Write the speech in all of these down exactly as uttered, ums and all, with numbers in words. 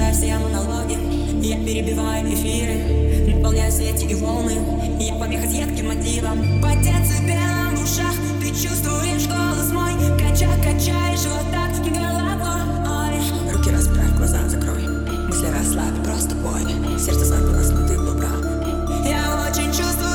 читаю все монологи, я перебиваю эфиры, наполняю сети и волны. Я помеха с едким мотивом. По децибелам в ушах ты чувствуешь голос мой. Кача, качаешь вот так головой. Руки расправь, глаза закрой, мысли расслабь, просто пой. Сердце забилось, но ты был прав. Я очень чувствую.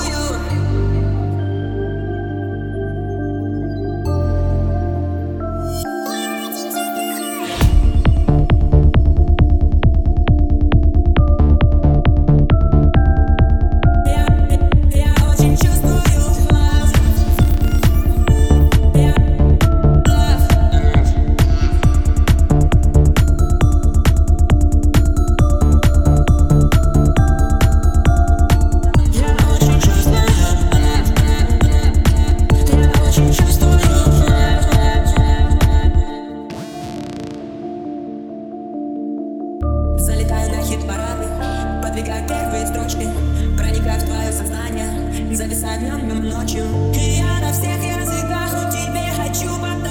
Залетаю на хит-парады, подвигаю первые строчки, проникаю в твое сознание, зависаю днем, днем ночью. И я на всех языках тебе хочу подать.